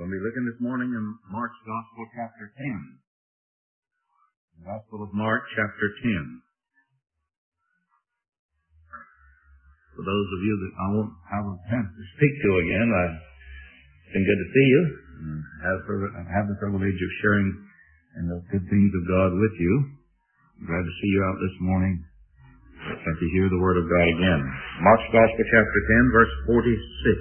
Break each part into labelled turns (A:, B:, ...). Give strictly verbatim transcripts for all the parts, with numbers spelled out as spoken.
A: We'll be looking this morning in Mark's Gospel, chapter ten. The Gospel of Mark, chapter ten. For those of you that I won't have a chance to speak to again, I, it's been good to see you. And have, have the privilege of sharing in the good things of God with you. I'm glad to see you out this morning and to hear the Word of God again. Mark's Gospel, chapter ten, verse forty-six.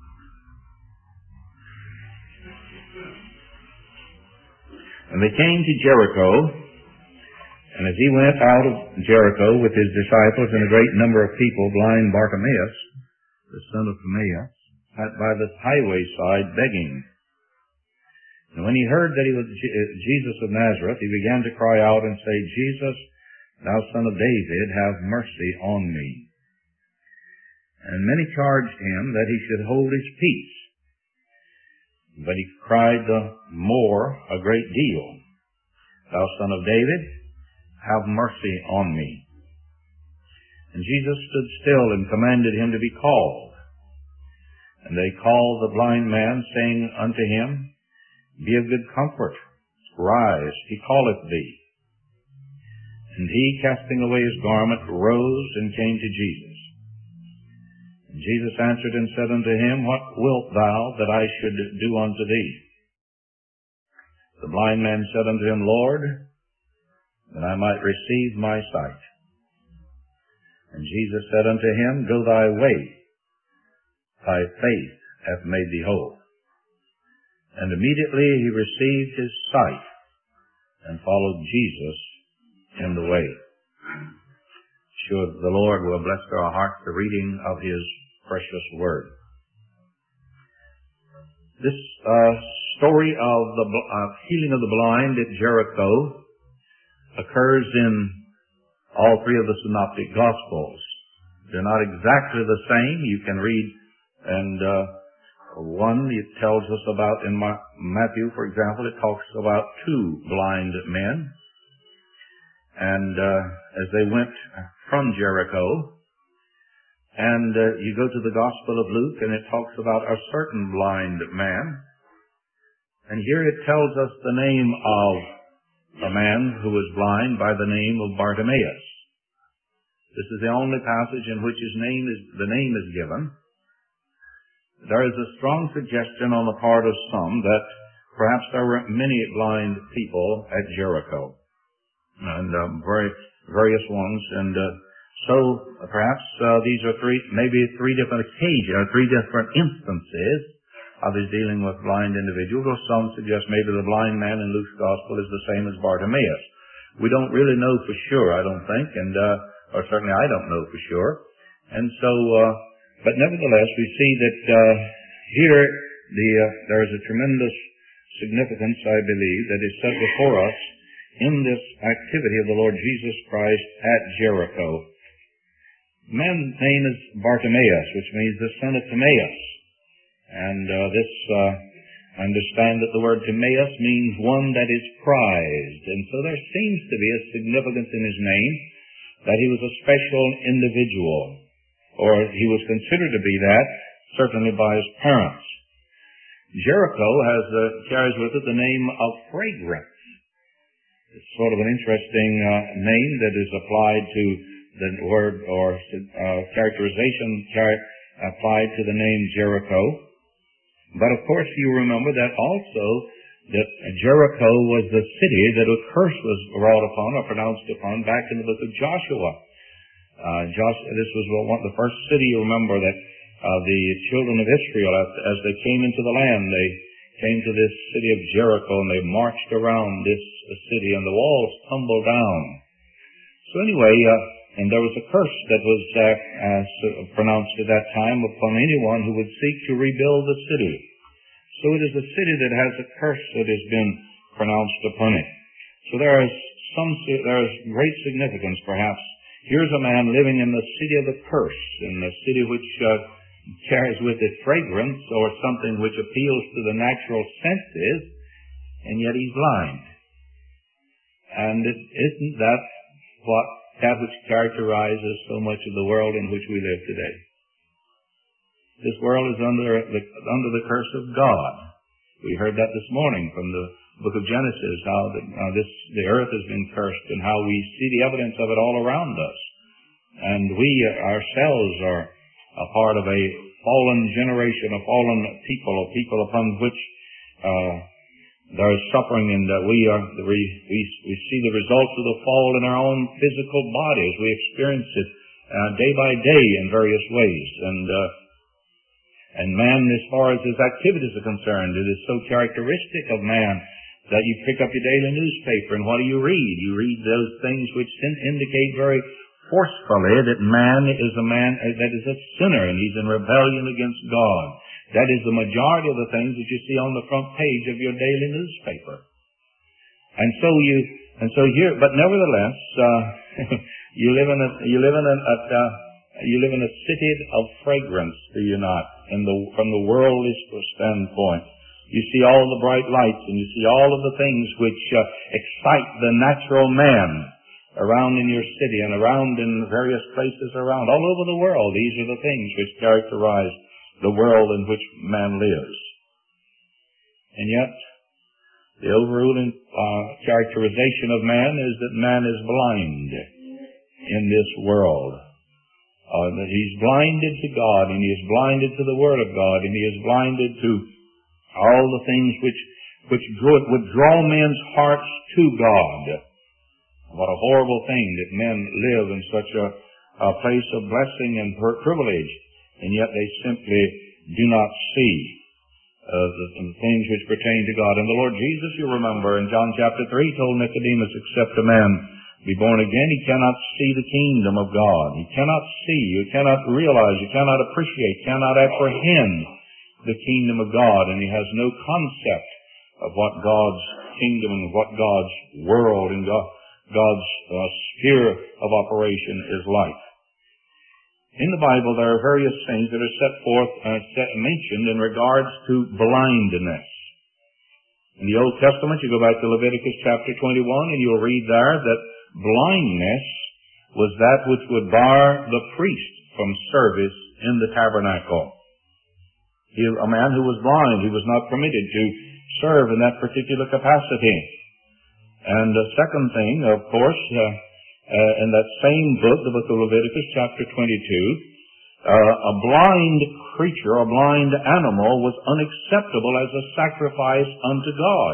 A: And they came to Jericho, and as he went out of Jericho with his disciples and a great number of people, blind Bartimaeus, the son of Timaeus, sat by the highway side begging. And when he heard that he was Jesus of Nazareth, he began to cry out and say, Jesus, thou son of David, have mercy on me. And many charged him that he should hold his peace. But he cried the more a great deal, Thou son of David, have mercy on me. And Jesus stood still and commanded him to be called. And they called the blind man, saying unto him, Be of good comfort, rise, he calleth thee. And he, casting away his garment, rose and came to Jesus. And Jesus answered and said unto him, What wilt thou that I should do unto thee? The blind man said unto him, Lord, that I might receive my sight. And Jesus said unto him, Go thy way, thy faith hath made thee whole. And immediately he received his sight and followed Jesus in the way. Sure, the Lord will bless to our hearts the reading of His precious Word. This uh, story of the uh, healing of the blind at Jericho occurs in all three of the Synoptic Gospels. They're not exactly the same. You can read, and uh, one it tells us about in Matthew, for example, it talks about two blind men. And uh, as they went from Jericho, and uh, you go to the Gospel of Luke, and it talks about a certain blind man. And here it tells us the name of a man who was blind by the name of Bartimaeus. This is the only passage in which his name is the name is given. There is a strong suggestion on the part of some that perhaps there were many blind people at Jericho, and um, very various ones, and uh, so uh, perhaps uh, these are three, maybe three different occasions, or three different instances of his dealing with blind individuals, or some suggest maybe the blind man in Luke's Gospel is the same as Bartimaeus. We don't really know for sure, I don't think, and uh, or certainly I don't know for sure. And so, uh, but nevertheless, we see that uh, here the uh, there is a tremendous significance, I believe, that is set before us in this activity of the Lord Jesus Christ at Jericho. The man's name is Bartimaeus, which means the son of Timaeus. And uh, this, uh, I understand that the word Timaeus means one that is prized. And so there seems to be a significance in his name that he was a special individual, or he was considered to be that, certainly by his parents. Jericho has uh, carries with it the name of fragrance. It's sort of an interesting uh, name that is applied to the word or uh, characterization char- applied to the name Jericho. But of course you remember that also that Jericho was the city that a curse was brought upon or pronounced upon back in the book of Joshua. Uh, Joshua this was one the first city, you remember, that uh, the children of Israel, as, as they came into the land, they came to this city of Jericho, and they marched around this city, and the walls tumbled down. So anyway, uh, and there was a curse that was uh, uh, pronounced at that time upon anyone who would seek to rebuild the city. So it is a city that has a curse that has been pronounced upon it. So there is some, there is great significance, perhaps. Here's a man living in the city of the curse, in the city which uh, carries with it fragrance or something which appeals to the natural senses, and yet he's blind. And it, isn't that what that which characterizes so much of the world in which we live today? This world is under the, under the curse of God. We heard that this morning from the book of Genesis, how the, uh, this, the earth has been cursed and how we see the evidence of it all around us. And we ourselves are a part of a fallen generation, a fallen people, a people upon which uh, there is suffering, and that we are we, we we see the results of the fall in our own physical bodies. We experience it uh, day by day in various ways, and uh, and man, as far as his activities are concerned, it is so characteristic of man that you pick up your daily newspaper, and what do you read? You read those things which indicate very forcefully that man is a man that is a sinner, and he's in rebellion against God. That is the majority of the things that you see on the front page of your daily newspaper. And so you, and so here, but nevertheless, uh, you live in a, you live in a, a uh, you live in a city of fragrance, do you not? In the, from the worldly standpoint, you see all the bright lights, and you see all of the things which uh, excite the natural man around in your city and around in various places around, all over the world. These are the things which characterize the world in which man lives. And yet, the overruling uh, characterization of man is that man is blind in this world. Uh, that he's blinded to God, and he is blinded to the Word of God, and he is blinded to all the things which which draw, would draw men's hearts to God. What a horrible thing that men live in such a, a place of blessing and privilege, and yet they simply do not see uh, the, the things which pertain to God. And the Lord Jesus, you remember, in John chapter three, told Nicodemus, except a man be born again, he cannot see the kingdom of God. He cannot see, you cannot realize, you cannot appreciate, cannot apprehend the kingdom of God, and he has no concept of what God's kingdom and what God's world and God, God's uh, sphere of operation is like. In the Bible, there are various things that are set forth and uh, set, mentioned in regards to blindness. In the Old Testament, you go back to Leviticus chapter twenty-one, and you'll read there that blindness was that which would bar the priest from service in the tabernacle. He, a man who was blind, he was not permitted to serve in that particular capacity. And the second thing, of course, uh, uh, in that same book, the book of Leviticus, chapter twenty-two, uh, a blind creature, a blind animal, was unacceptable as a sacrifice unto God.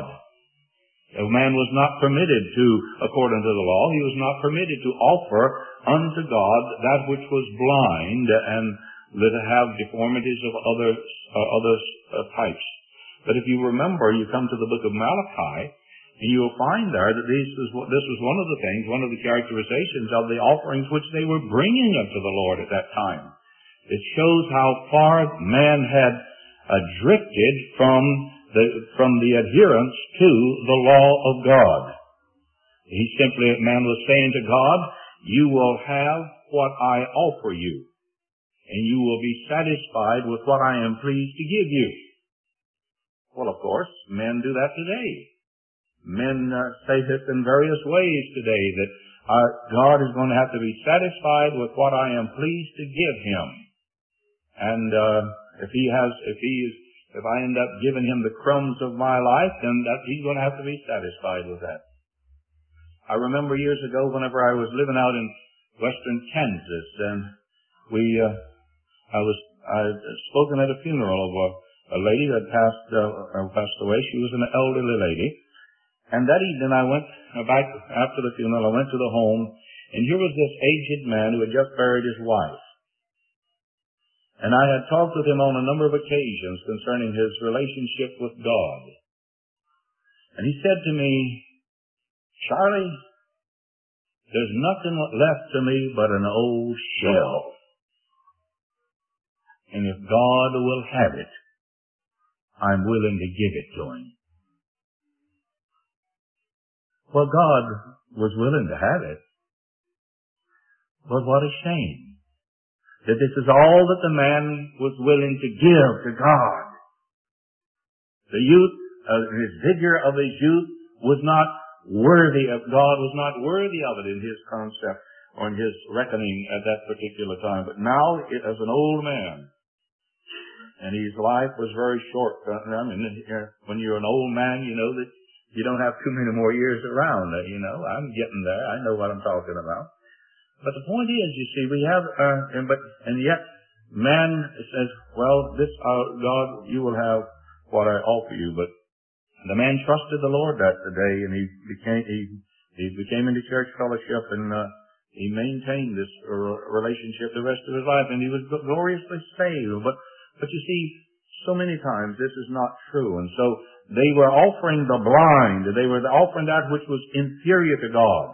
A: A man was not permitted to, according to the law, he was not permitted to offer unto God that which was blind and that have deformities of other uh, other uh, types. But if you remember, you come to the book of Malachi, and you will find there that this was, this was one of the things, one of the characterizations of the offerings which they were bringing unto the Lord at that time. It shows how far man had uh, drifted from the from the adherence to the law of God. He simply, man was saying to God, you will have what I offer you, and you will be satisfied with what I am pleased to give you. Well, of course, men do that today. Men uh, say this in various ways today, that uh, God is going to have to be satisfied with what I am pleased to give him. And uh, if he has, if he is, if I end up giving him the crumbs of my life, then that he's going to have to be satisfied with that. I remember years ago, whenever I was living out in western Kansas, and we, uh, I was, I had spoken at a funeral of a, a lady that passed, uh, passed away. She was an elderly lady. And that evening I went back after the funeral, I went to the home, and here was this aged man who had just buried his wife. And I had talked with him on a number of occasions concerning his relationship with God. And he said to me, Charlie, there's nothing left to me but an old shell. And if God will have it, I'm willing to give it to him. Well, God was willing to have it. But what a shame that this is all that the man was willing to give to God. The youth, uh, his vigor of his youth was not worthy of God, was not worthy of it in his concept or in his reckoning at that particular time. But now, as an old man, And his life was very short. I mean, when you're an old man, you know that you don't have too many more years around. You know, I'm getting there. I know what I'm talking about. But the point is, you see, we have, uh, and but and yet, man says, "Well, this uh, God, you will have what I offer you." But the man trusted the Lord that day, and he became he he became into church fellowship, and uh, he maintained this uh, relationship the rest of his life, and he was gloriously saved. But but you see, so many times this is not true, and so they were offering the blind. They were offering that which was inferior to God.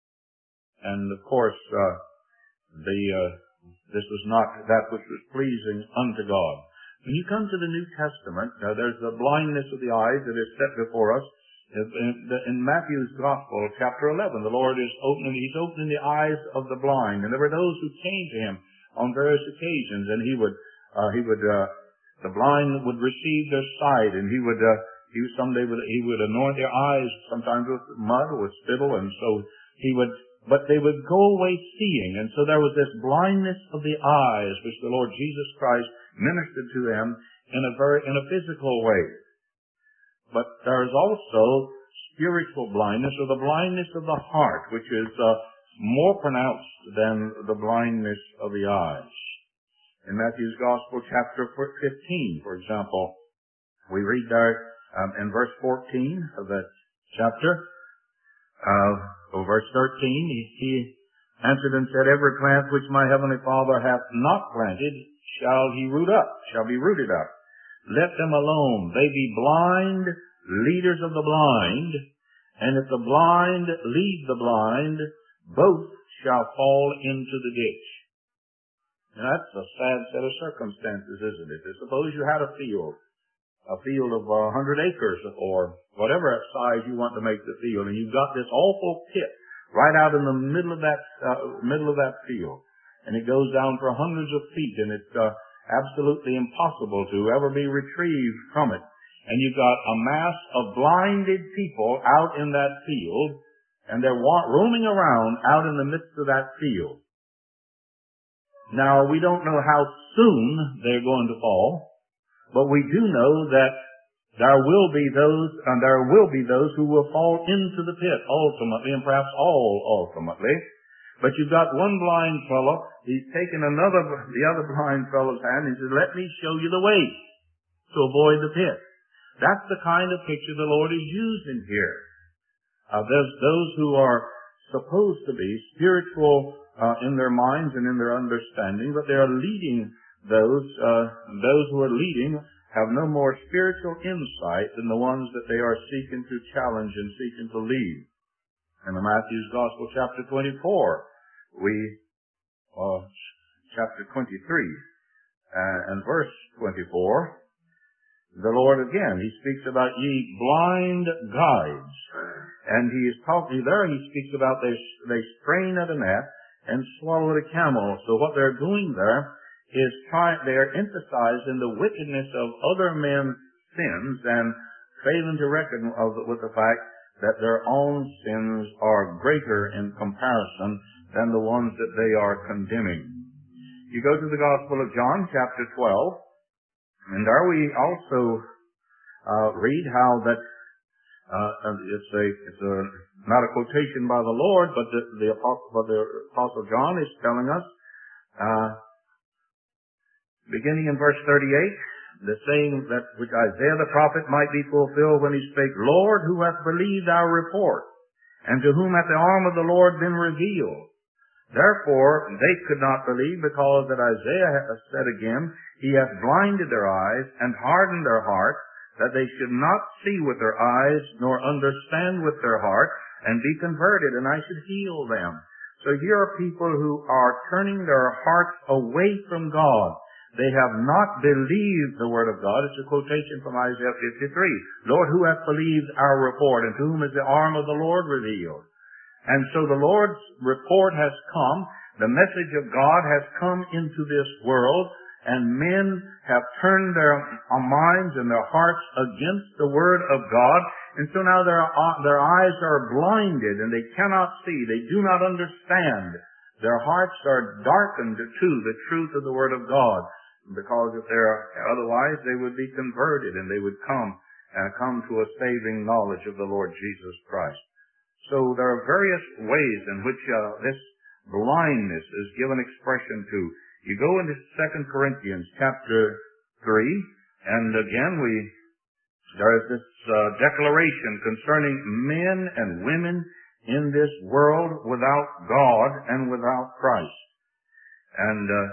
A: And of course, uh, the, uh, this was not that which was pleasing unto God. When you come to the New Testament, uh, there's the blindness of the eyes that is set before us. In, in Matthew's Gospel, chapter eleven, the Lord is opening, He's opening the eyes of the blind. And there were those who came to Him on various occasions, and He would, uh, He would, uh, the blind would receive their sight, and He would, uh, He would someday would, He would anoint their eyes, sometimes with mud or with spittle, and so He would, but they would go away seeing. And so there was this blindness of the eyes which the Lord Jesus Christ ministered to them in a very, in a physical way. But there is also spiritual blindness, or the blindness of the heart, which is uh, more pronounced than the blindness of the eyes. In Matthew's Gospel, chapter fifteen, for example, we read there um, in verse fourteen of that chapter, uh, or verse thirteen, he, he answered and said, "Every plant which my heavenly Father hath not planted shall he root up, shall be rooted up. Let them alone. They be blind leaders of the blind, and if the blind lead the blind, both shall fall into the ditch." And that's a sad set of circumstances, isn't it? Suppose you had a field, a field of a hundred acres, or whatever size you want to make the field, and you've got this awful pit right out in the middle of that uh, middle of that field, and it goes down for hundreds of feet, and it's uh, absolutely impossible to ever be retrieved from it. And you've got a mass of blinded people out in that field, and they're wa- roaming around out in the midst of that field. Now, we don't know how soon they're going to fall, but we do know that there will be those, and there will be those who will fall into the pit ultimately, and perhaps all ultimately. But you've got one blind fellow, he's taken another, the other blind fellow's hand, and he says, "Let me show you the way to avoid the pit." That's the kind of picture the Lord is using here. Uh, there's those who are supposed to be spiritual uh, in their minds and in their understanding, but they are leading those, uh, those who are leading have no more spiritual insight than the ones that they are seeking to challenge and seeking to lead. In the Matthew's Gospel, chapter twenty-four, we, uh, chapter twenty-three, uh, and verse twenty-four, the Lord again, He speaks about ye blind guides. And He is talking, there He speaks about they, they strain at a net and swallow a camel. So what they're doing there is trying, they are emphasizing the wickedness of other men's sins and failing to reckon of, with the fact that their own sins are greater in comparison than the ones that they are condemning. You go to the Gospel of John, chapter twelve, and there we also uh, read how that uh, it's a it's a not a quotation by the Lord, but the, the apostle, but the apostle John is telling us, uh, beginning in verse thirty-eight, the saying that which Isaiah the prophet might be fulfilled when he spake, "Lord, who hath believed our report, and to whom hath the arm of the Lord been revealed?" Therefore they could not believe, because that Isaiah hath said again, "He hath blinded their eyes and hardened their heart, that they should not see with their eyes, nor understand with their heart, and be converted, and I should heal them." So here are people who are turning their hearts away from God. They have not believed the word of God. It's a quotation from Isaiah fifty-three. "Lord, who hath believed our report, and to whom is the arm of the Lord revealed?" And so the Lord's report has come. The message of God has come into this world, and men have turned their minds and their hearts against the word of God. And so now their, their eyes are blinded, and they cannot see. They do not understand. Their hearts are darkened to the truth of the word of God. because if they're otherwise they would be converted and they would come and come to a saving knowledge of the Lord Jesus Christ. So there are various ways in which uh, this blindness is given expression to. You go into Second Corinthians chapter three, and again we there is this uh, declaration concerning men and women in this world without God and without Christ. And uh,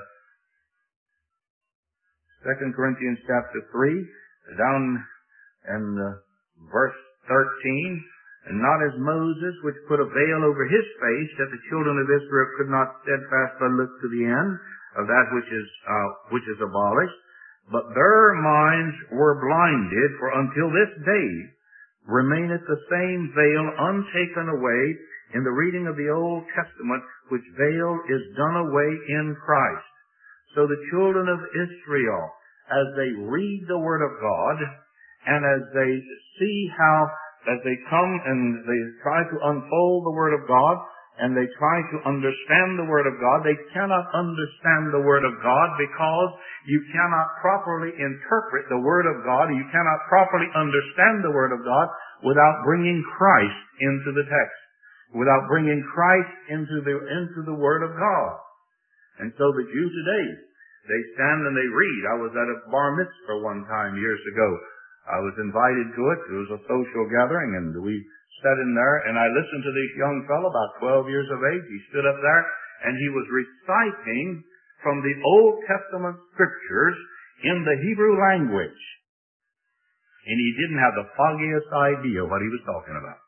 A: Second Corinthians chapter three, down in uh, verse thirteen, and not as Moses, which put a veil over his face, that the children of Israel could not steadfastly look to the end of that which is uh, which is abolished, but their minds were blinded, for until this day remaineth the same veil untaken away in the reading of the Old Testament, which veil is done away in Christ. So the children of Israel, as they read the Word of God, and as they see how, as they come and they try to unfold the Word of God, and they try to understand the Word of God, they cannot understand the Word of God because you cannot properly interpret the Word of God. You cannot properly understand the Word of God without bringing Christ into the text, without bringing Christ into the, into the Word of God. And so the Jew today, they stand and they read. I was at a bar mitzvah one time years ago. I was invited to it. It was a social gathering, and we sat in there, and I listened to this young fellow, about twelve years of age. He stood up there, and he was reciting from the Old Testament scriptures in the Hebrew language. And he didn't have the foggiest idea what he was talking about.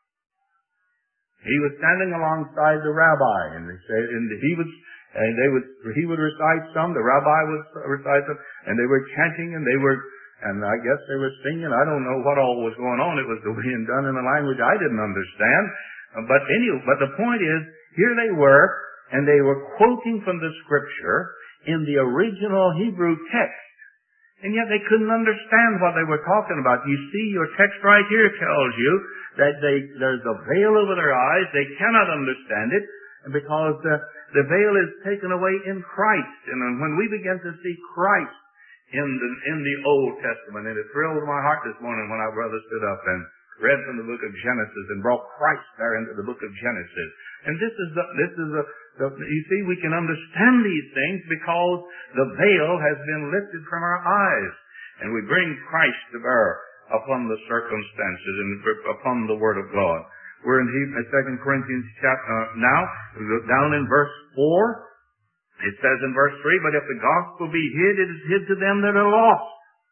A: He was standing alongside the rabbi, and they said, and he would, and they would, he would recite some, the rabbi would recite some, and they were chanting, and they were, and I guess they were singing. I don't know what all was going on. It was being done in a language I didn't understand. But anyway, but the point is, here they were, and they were quoting from the scripture in the original Hebrew text. And yet they couldn't understand what they were talking about. You see, your text right here tells you that they, there's a veil over their eyes. They cannot understand it because the, the veil is taken away in Christ. And when we begin to see Christ in the, in the Old Testament, and it thrilled my heart this morning when our brother stood up and read from the book of Genesis and brought Christ there into the book of Genesis. And this is the, this is the, the, you see, we can understand these things because the veil has been lifted from our eyes. And we bring Christ to bear upon the circumstances and upon the Word of God. We're in Second Corinthians chapter, uh, now, we go down in verse four. It says in verse three, but if the gospel be hid, it is hid to them that are lost.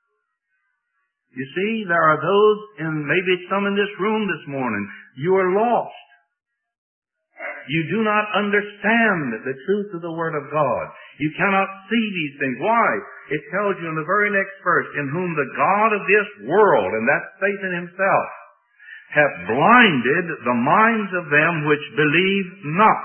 A: You see, there are those, and maybe some in this room this morning, you are lost. You do not understand the truth of the Word of God. You cannot see these things. Why? It tells you in the very next verse, in whom the God of this world, and that's Satan himself, hath blinded the minds of them which believe not.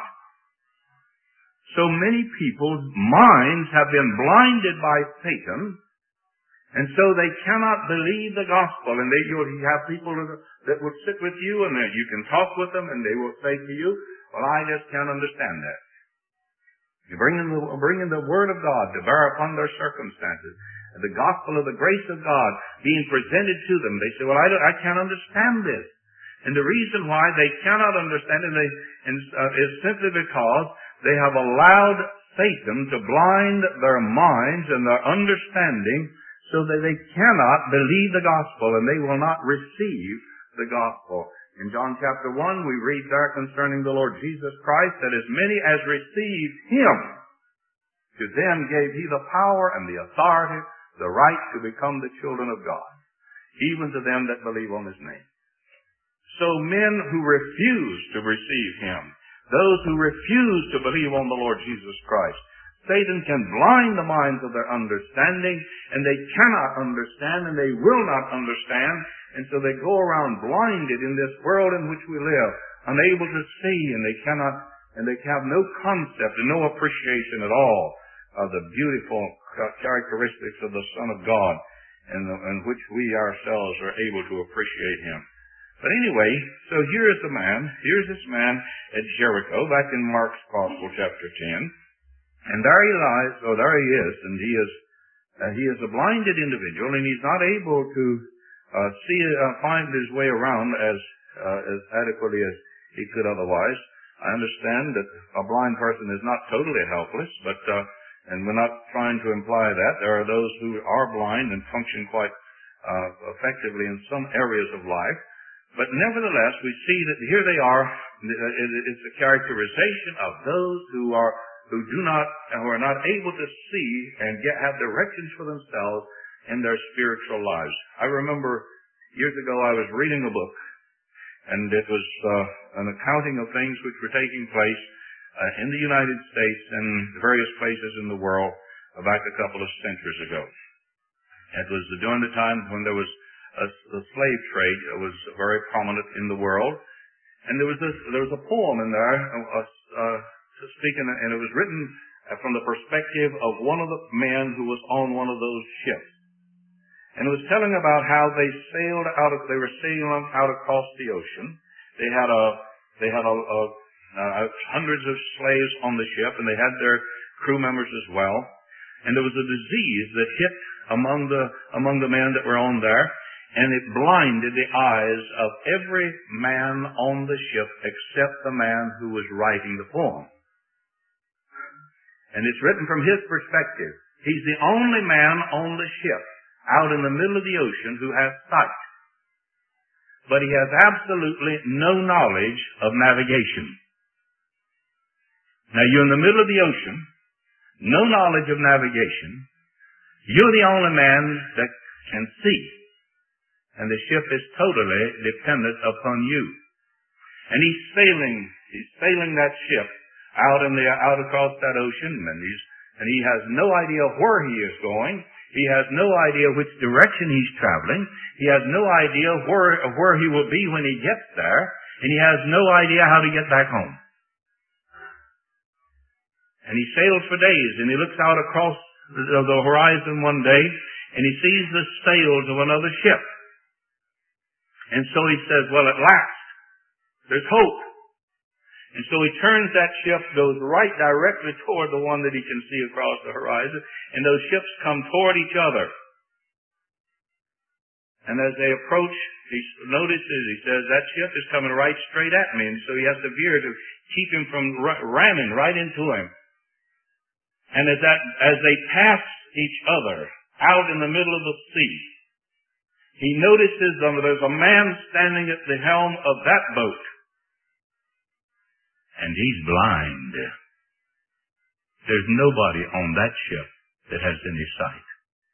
A: So many people's minds have been blinded by Satan, and so they cannot believe the gospel. And they, you'll have people that will sit with you, and you can talk with them, and they will say to you, well, I just can't understand that. You bring in the, bring in the Word of God to bear upon their circumstances, and the gospel of the grace of God being presented to them. They say, well, I, don't, I can't understand this. And the reason why they cannot understand it they, and, uh, is simply because they have allowed Satan to blind their minds and their understanding so that they cannot believe the gospel and they will not receive the gospel. In John chapter one, we read there concerning the Lord Jesus Christ that as many as received Him, to them gave He the power and the authority, the right to become the children of God, even to them that believe on His name. So men who refuse to receive Him, those who refuse to believe on the Lord Jesus Christ, Satan can blind the minds of their understanding, and they cannot understand, and they will not understand, and so they go around blinded in this world in which we live, unable to see, and they cannot, and they have no concept and no appreciation at all of the beautiful characteristics of the Son of God, in, the, in which we ourselves are able to appreciate Him. But anyway, so here is the man, here's this man at Jericho, back in Mark's Gospel, chapter ten. And there he lies, oh, there he is, and he is, Uh, he is a blinded individual, and he's not able to uh, see, uh, find his way around as uh, as adequately as he could otherwise. I understand that a blind person is not totally helpless, but uh, and we're not trying to imply that. There are those who are blind and function quite uh, effectively in some areas of life. But nevertheless, we see that here they are. It's a characterization of those who are who do not, who are not able to see and get, have directions for themselves in their spiritual lives. I remember years ago I was reading a book, and it was uh, an accounting of things which were taking place uh, in the United States and various places in the world back a couple of centuries ago. It was during the time when there was a, a slave trade that was very prominent in the world, and there was this, there was a poem in there, uh, uh, speaking, and it was written from the perspective of one of the men who was on one of those ships. And it was telling about how they sailed out of, they were sailing out across the ocean. They had a, they had a, a, uh, hundreds of slaves on the ship, and they had their crew members as well. And there was a disease that hit among the, among the men that were on there, and it blinded the eyes of every man on the ship except the man who was writing the poem. And it's written from his perspective. He's the only man on the ship out in the middle of the ocean who has sight. But he has absolutely no knowledge of navigation. Now you're in the middle of the ocean, no knowledge of navigation. You're the only man that can see. And the ship is totally dependent upon you. And he's sailing, he's sailing that ship out in the, out across that ocean, and he's, and he has no idea where he is going. He has no idea which direction he's traveling. He has no idea where, where he will be when he gets there, and he has no idea how to get back home. And he sails for days, and he looks out across the, the horizon one day, and he sees the sails of another ship. And so he says, well, at last, there's hope. And so he turns that ship, goes right directly toward the one that he can see across the horizon, and those ships come toward each other. And as they approach, he notices, he says, that ship is coming right straight at me, and so he has to veer to keep him from ramming right into him. And as that, as they pass each other out in the middle of the sea, he notices that there's a man standing at the helm of that boat. And he's blind. There's nobody on that ship that has any sight.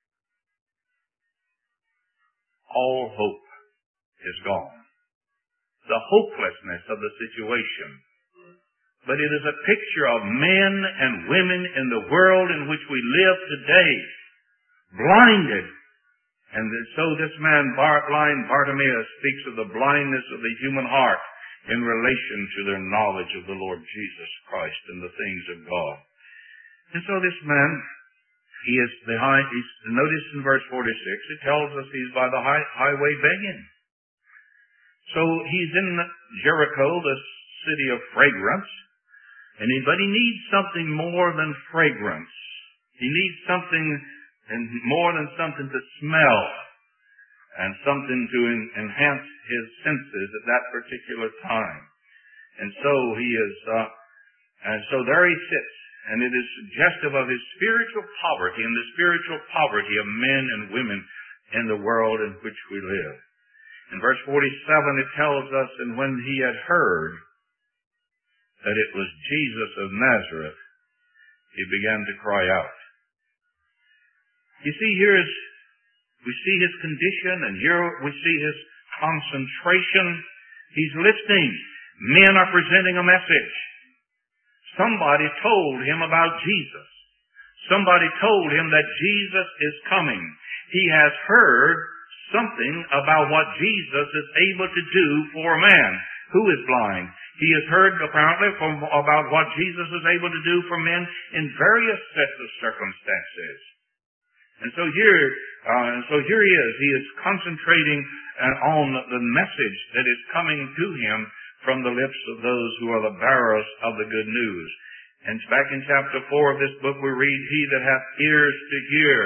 A: All hope is gone. The hopelessness of the situation. But it is a picture of men and women in the world in which we live today, blinded. And so this man, blind Bartimaeus, speaks of the blindness of the human heart in relation to their knowledge of the Lord Jesus Christ and the things of God. And so this man, he is behind, he's, notice in verse forty-six, it tells us he's by the high, highway begging. So he's in Jericho, the city of fragrance, and he, but he needs something more than fragrance. He needs something and more than something to smell and something to en- enhance his senses at that particular time. And so he is, uh, and so there he sits, and it is suggestive of his spiritual poverty and the spiritual poverty of men and women in the world in which we live. In verse forty-seven it tells us, and when he had heard that it was Jesus of Nazareth, he began to cry out. You see, here is, we see his condition, and here we see his concentration. He's listening. Men are presenting a message. Somebody told him about Jesus. Somebody told him that Jesus is coming. He has heard something about what Jesus is able to do for a man who is blind. He has heard apparently from, about what Jesus is able to do for men in various sets of circumstances. And so here, uh, and so here he is. He is concentrating uh, on the message that is coming to him from the lips of those who are the bearers of the good news. And back in chapter four of this book we read, he that hath ears to hear,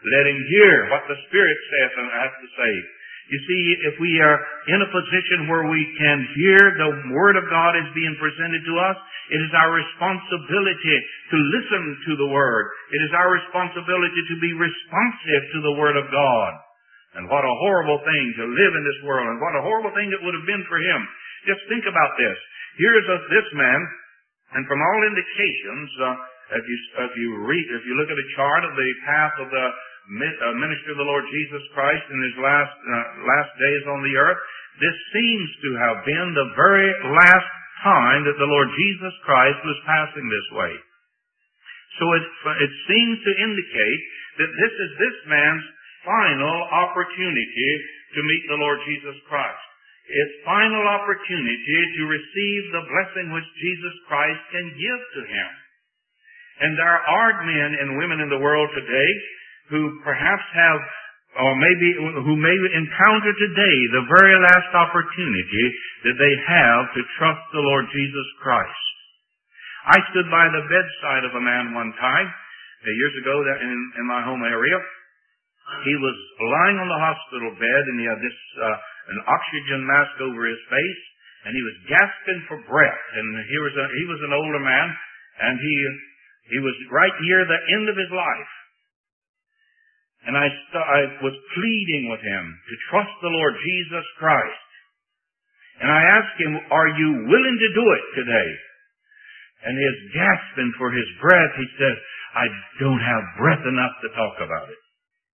A: Let him hear what the Spirit saith and has to say. You see, if we are in a position where we can hear the Word of God is being presented to us, it is our responsibility to listen to the Word. It is our responsibility to be responsive to the Word of God. And what a horrible thing to live in this world, and what a horrible thing it would have been for him. Just think about this. Here's a, this man, and from all indications, uh, if you if you read, if you look at a chart of the path of the uh, ministry of the Lord Jesus Christ in his last uh, last days on the earth, this seems to have been the very last time that the Lord Jesus Christ was passing this way. So it it seems to indicate that this is this man's final opportunity to meet the Lord Jesus Christ. Its final opportunity to receive the blessing which Jesus Christ can give to him. And there are men and women in the world today who perhaps have, or maybe, who may encounter today the very last opportunity that they have to trust the Lord Jesus Christ. I stood by the bedside of a man one time, years ago in, in my home area. He was lying on the hospital bed, and he had this uh, an oxygen mask over his face, and he was gasping for breath. And he was a, he was an older man, and he he was right near the end of his life. And I st- I was pleading with him to trust the Lord Jesus Christ. And I asked him, "Are you willing to do it today?" And his gasping for his breath, he said, "I don't have breath enough to talk about it."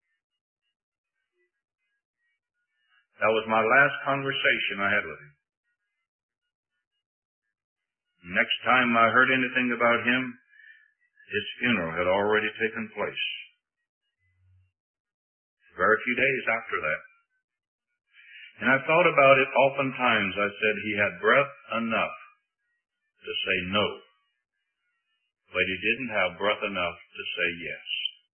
A: That was my last conversation I had with him. Next time I heard anything about him, his funeral had already taken place. Very few days after that. And I thought about it oftentimes. I said he had breath enough to say no, but he didn't have breath enough to say yes.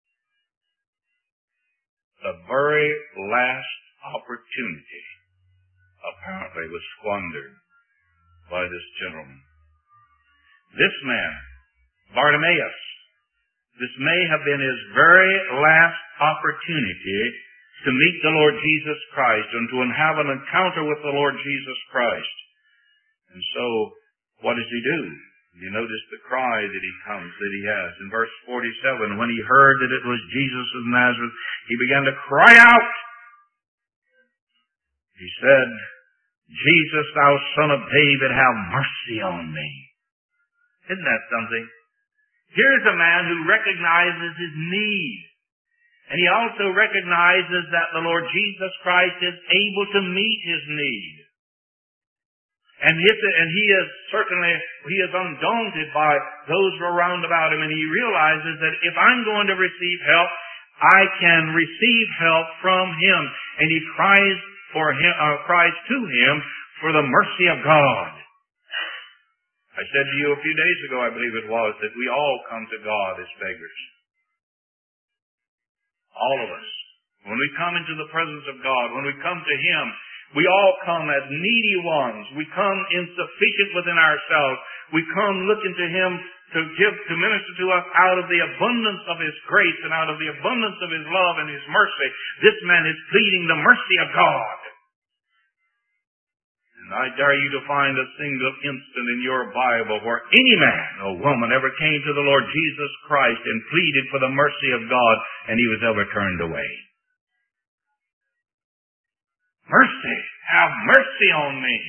A: The very last opportunity apparently was squandered by this gentleman. This man, Bartimaeus, this may have been his very last opportunity to meet the Lord Jesus Christ and to have an encounter with the Lord Jesus Christ. And so, what does he do? You notice the cry that he comes, that he has. In verse forty-seven, when he heard that it was Jesus of Nazareth, he began to cry out. He said, "Jesus, thou Son of David, have mercy on me." Isn't that something? Here's a man who recognizes his need. And he also recognizes that the Lord Jesus Christ is able to meet his need. And, his, and he is certainly, he is undaunted by those around about him, and he realizes that if I'm going to receive help, I can receive help from him. And he cries for him, uh, cries to him for the mercy of God. I said to you a few days ago, I believe it was, that we all come to God as beggars. All of us. When we come into the presence of God, when we come to him, we all come as needy ones. We come insufficient within ourselves. We come looking to him to give, to minister to us out of the abundance of his grace and out of the abundance of his love and his mercy. This man is pleading the mercy of God. And I dare you to find a single instant in your Bible where any man or woman ever came to the Lord Jesus Christ and pleaded for the mercy of God and he was ever turned away. Mercy, have mercy on me.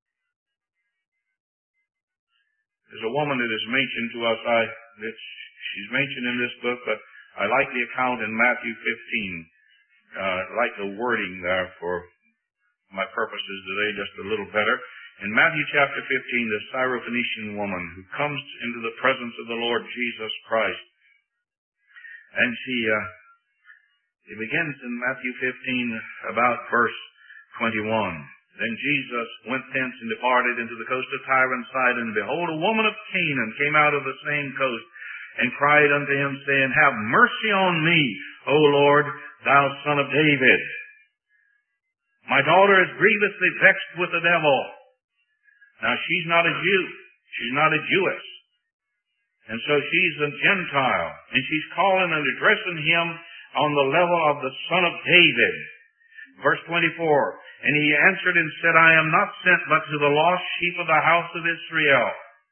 A: There's a woman that is mentioned to us. I, it's, she's mentioned in this book, but I like the account in Matthew fifteen. Uh, I like the wording there for my purposes today just a little better. In Matthew chapter fifteen, the Syrophoenician woman who comes into the presence of the Lord Jesus Christ. And she, uh, it begins in Matthew fifteen about verse twenty-one. Then Jesus went thence and departed into the coast of Tyre and Sidon. And behold, a woman of Canaan came out of the same coast and cried unto him, saying, Have mercy on me, O Lord, thou Son of David. My daughter is grievously vexed with the devil. Now she's not a Jew. She's not a Jewess. And so she's a Gentile. And she's calling and addressing him on the level of the Son of David. Verse twenty-four, and he answered and said, I am not sent but to the lost sheep of the house of Israel.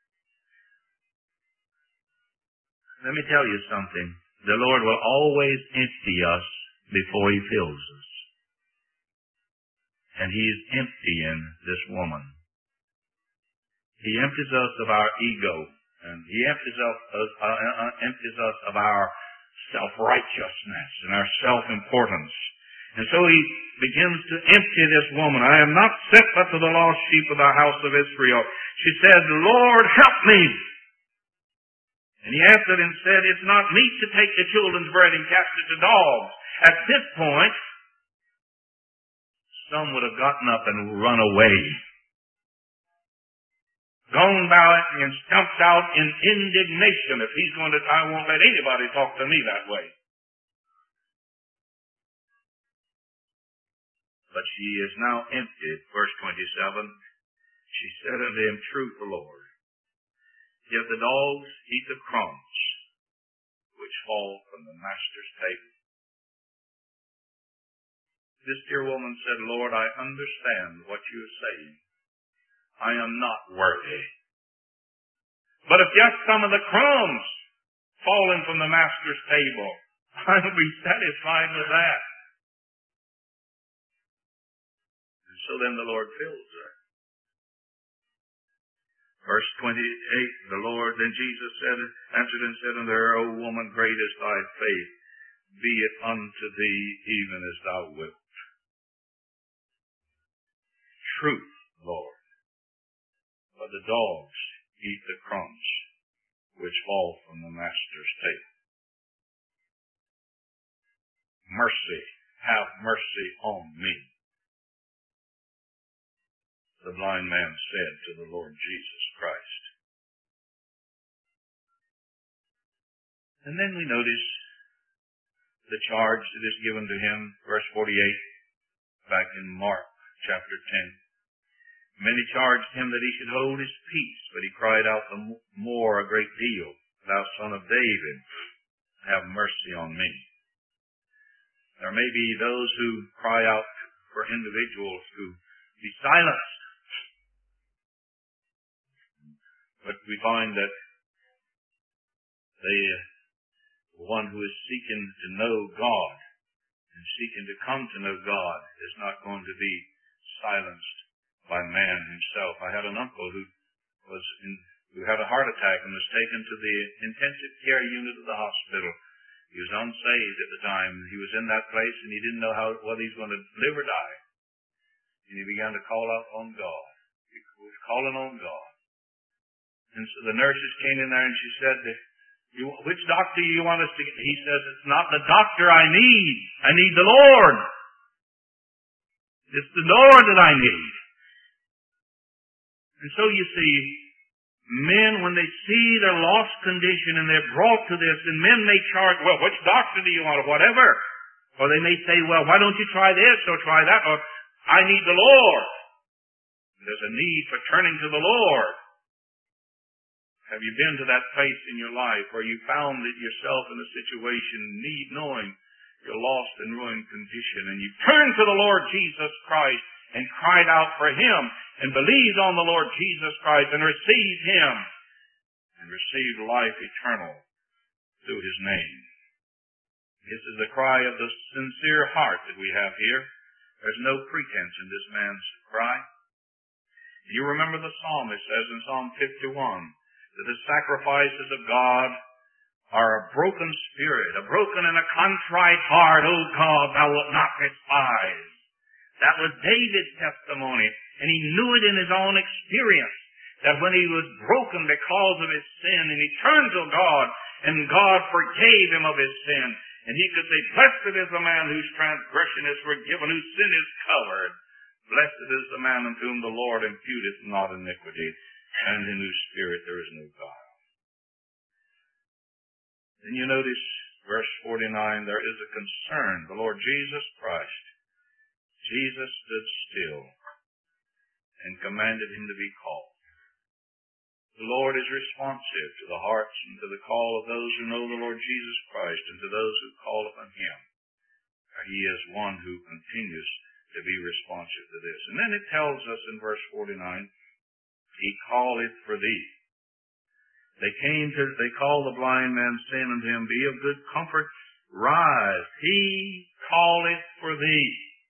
A: Let me tell you something. The Lord will always empty us before He fills us. And He is emptying this woman. He empties us of our ego. And He empties us, uh, uh, empties us of our self-righteousness and our self-importance. And so He begins to empty this woman. I am not sent but to the lost sheep of the house of Israel. She said, Lord, help me. And He answered and said, it's not meet to take the children's bread and cast it to dogs. At this point, some would have gotten up and run away. Gone back and stumped out in indignation. If he's going to, I won't let anybody talk to me that way. But she is now emptied. Verse twenty-seven, she said unto him, truth, the Lord, yet the dogs eat the crumbs which fall from the master's table. This dear woman said, Lord, I understand what you are saying. I am not worthy. But if just some of the crumbs fallen from the master's table, I will be satisfied with that. And so then the Lord fills her. Verse twenty-eight, the Lord, then Jesus said, answered and said unto her, O woman, great is thy faith. Be it unto thee even as thou wilt. Truth, Lord. But the dogs eat the crumbs which fall from the master's table. Mercy, have mercy on me, the blind man said to the Lord Jesus Christ. And then we notice the charge that is given to him, verse forty-eight, back in Mark chapter ten. Many charged him that he should hold his peace, but he cried out the more a great deal, Thou Son of David, have mercy on me. There may be those who cry out for individuals to be silenced. But we find that the one who is seeking to know God and seeking to come to know God is not going to be silenced by man himself. I had an uncle who was in, who had a heart attack and was taken to the intensive care unit of the hospital. He was unsaved at the time. He was in that place and he didn't know how whether he was going to live or die. And he began to call out on God. He was calling on God. And so the nurses came in there and she said, you, which doctor do you want us to get? He says, it's not the doctor I need. I need the Lord. It's the Lord that I need. And so you see, men, when they see their lost condition and they're brought to this, and men may charge, well, which doctor do you want, or whatever. Or they may say, well, why don't you try this or try that, or I need the Lord. There's a need for turning to the Lord. Have you been to that place in your life where you found that yourself in a situation, need knowing your lost and ruined condition, and you turned to the Lord Jesus Christ and cried out for Him, and believed on the Lord Jesus Christ, and received Him, and received life eternal through His name. This is the cry of the sincere heart that we have here. There's no pretense in this man's cry. You remember the psalmist says in Psalm fifty-one, that the sacrifices of God are a broken spirit, a broken and a contrite heart, O God, thou wilt not despise. That was David's testimony, and he knew it in his own experience, that when he was broken because of his sin, and he turned to God, and God forgave him of his sin, and he could say, blessed is the man whose transgression is forgiven, whose sin is covered. Blessed is the man unto whom the Lord imputeth not iniquity, and in whose spirit there is no guile. Then you notice, verse forty-nine, there is a concern. The Lord Jesus Christ, Jesus stood still and commanded him to be called. The Lord is responsive to the hearts and to the call of those who know the Lord Jesus Christ and to those who call upon Him. He is one who continues to be responsive to this. And then it tells us in verse forty-nine, He calleth for thee. They came to, they called the blind man, saying unto him, Be of good comfort, rise. He calleth for thee.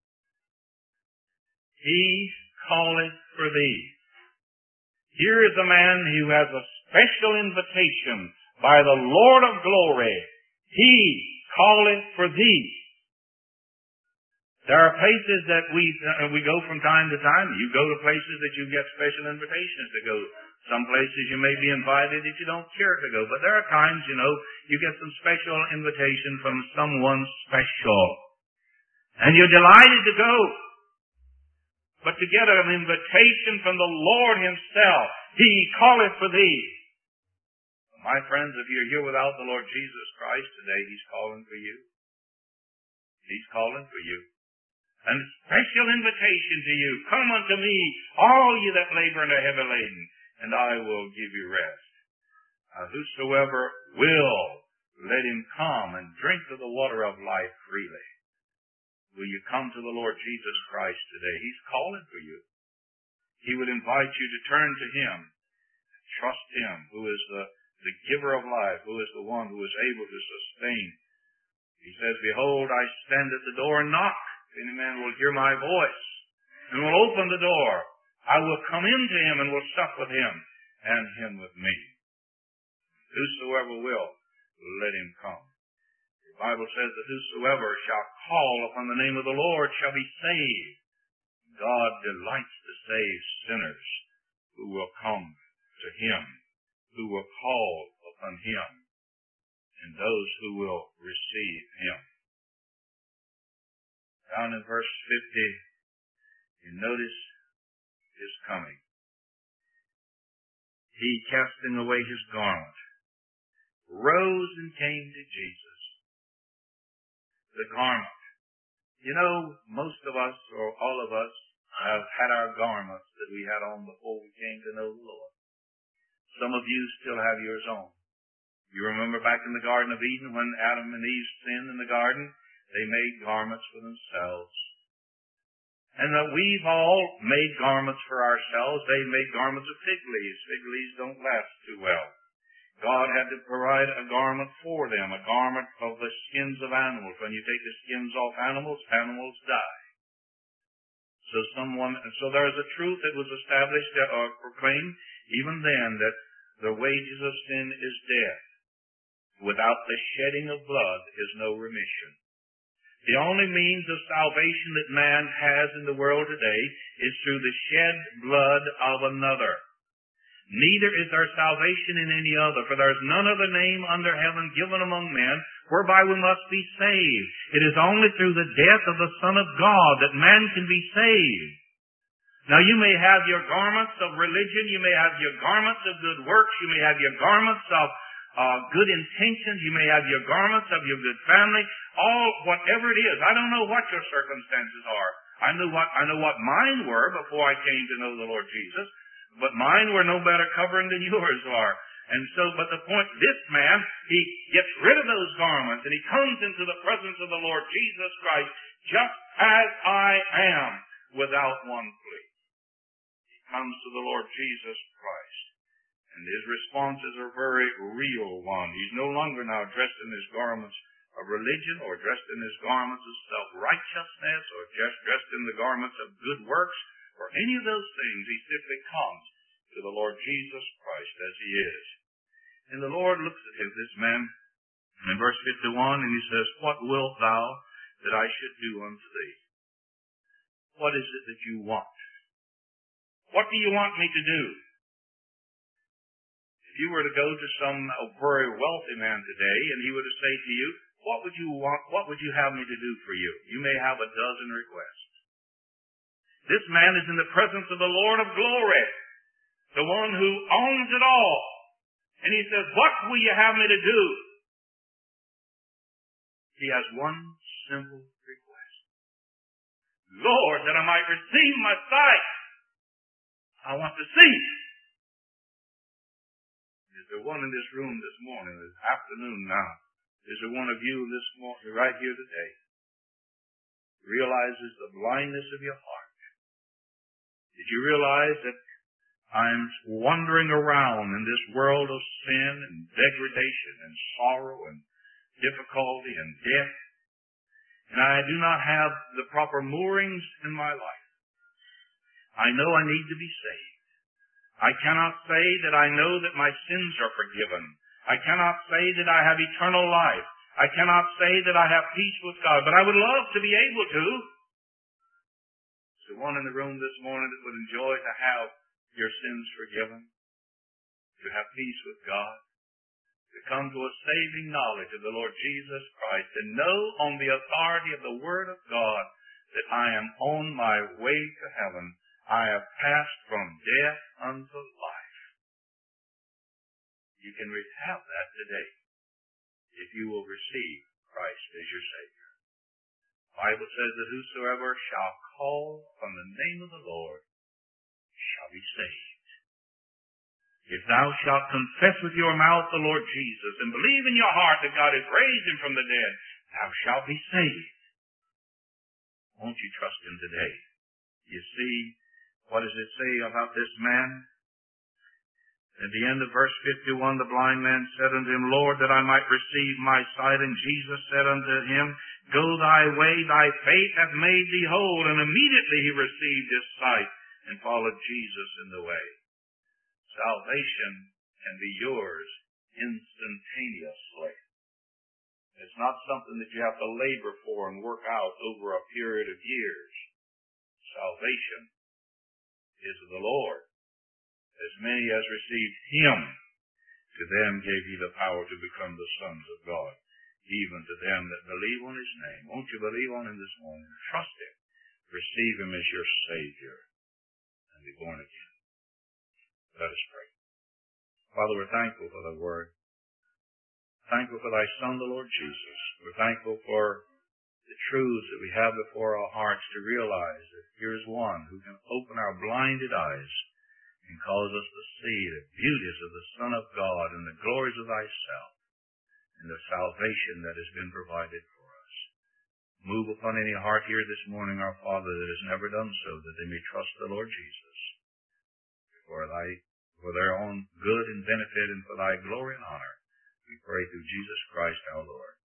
A: He calleth for thee. Here is a man who has a special invitation by the Lord of glory. He calleth for thee. There are places that we uh, we go from time to time. You go to places that you get special invitations to go. Some places you may be invited that you don't care to go. But there are times, you know, you get some special invitation from someone special. And you're delighted to go. But to get an invitation from the Lord Himself, He calleth for thee. My friends, if you're here without the Lord Jesus Christ today, He's calling for you. He's calling for you. And a special invitation to you. Come unto me, all ye that labor and are heavy laden, and I will give you rest. Uh, whosoever will, let him come and drink of the water of life freely. Will you come to the Lord Jesus Christ today? He's calling for you. He would invite you to turn to Him. Trust Him, who is the, the giver of life, who is the one who is able to sustain. He says, Behold, I stand at the door and knock. If any man will hear my voice and will open the door, I will come into him and will sup with him and him with me. Whosoever will, let him come. The Bible says that whosoever shall call upon the name of the Lord shall be saved. God delights to save sinners who will come to Him, who will call upon Him, and those who will receive Him. Down in verse fifty, you notice His coming. He, casting away His garment, rose and came to Jesus. The garment. You know, most of us, or all of us, have had our garments that we had on before we came to know the Lord. Some of you still have yours on. You remember back in the Garden of Eden when Adam and Eve sinned in the garden? They made garments for themselves. And that we've all made garments for ourselves. They made garments of fig leaves. Fig leaves don't last too well. God had to provide a garment for them, a garment of the skins of animals. When you take the skins off animals, animals die. So someone, so there is a truth that was established or proclaimed even then, that the wages of sin is death. Without the shedding of blood is no remission. The only means of salvation that man has in the world today is through the shed blood of another. Neither is there salvation in any other, for there is none other name under heaven given among men whereby we must be saved. It is only through the death of the Son of God that man can be saved. Now you may have your garments of religion, you may have your garments of good works, you may have your garments of uh, good intentions, you may have your garments of your good family, all, whatever it is. I don't know what your circumstances are. I know what, I know what mine were before I came to know the Lord Jesus. But mine were no better covering than yours are. And so, but the point, this man, he gets rid of those garments and he comes into the presence of the Lord Jesus Christ just as I am without one plea. He comes to the Lord Jesus Christ. And his responses are very real one. He's no longer now dressed in his garments of religion or dressed in his garments of self-righteousness or just dressed in the garments of good works. For any of those things, he simply comes to the Lord Jesus Christ as he is. And the Lord looks at him, this man, in verse fifty-one, and he says, What wilt thou that I should do unto thee? What is it that you want? What do you want me to do? If you were to go to some very wealthy man today, and he were to say to you, What would you want? What would you have me to do for you? You may have a dozen requests. This man is in the presence of the Lord of glory, the one who owns it all. And he says, What will you have me to do? He has one simple request. Lord, that I might receive my sight. I want to see. Is there one in this room this morning, this afternoon now? Is there one of you this morning, right here today? realizes the blindness of your heart. Did you realize that I'm wandering around in this world of sin and degradation and sorrow and difficulty and death, and I do not have the proper moorings in my life? I know I need to be saved. I cannot say that I know that my sins are forgiven. I cannot say that I have eternal life. I cannot say that I have peace with God, but I would love to be able to. Is there one in the room this morning that would enjoy to have your sins forgiven, to have peace with God, to come to a saving knowledge of the Lord Jesus Christ, and know on the authority of the Word of God that I am on my way to heaven. I have passed from death unto life. You can have that today if you will receive Christ as your Savior. The Bible says that whosoever shall call on the name of the Lord shall be saved. If thou shalt confess with your mouth the Lord Jesus and believe in your heart that God has raised him from the dead, thou shalt be saved. Won't you trust him today? You see, what does it say about this man? At the end of verse fifty-one, the blind man said unto him, Lord, that I might receive my sight. And Jesus said unto him, Go thy way, thy faith hath made thee whole. And immediately he received his sight and followed Jesus in the way. Salvation can be yours instantaneously. It's not something that you have to labor for and work out over a period of years. Salvation is of the Lord. As many as received him, to them gave he the power to become the sons of God, even to them that believe on his name. Won't you believe on him this morning? Trust him. Receive him as your Savior and be born again. Let us pray. Father, we're thankful for the word. Thankful for thy Son, the Lord Jesus. We're thankful for the truths that we have before our hearts to realize that here's one who can open our blinded eyes and cause us to see the beauties of the Son of God and the glories of thyself and the salvation that has been provided for us. Move upon any heart here this morning, our Father, that has never done so, that they may trust the Lord Jesus for thy, for their own good and benefit and for thy glory and honor. We pray through Jesus Christ our Lord.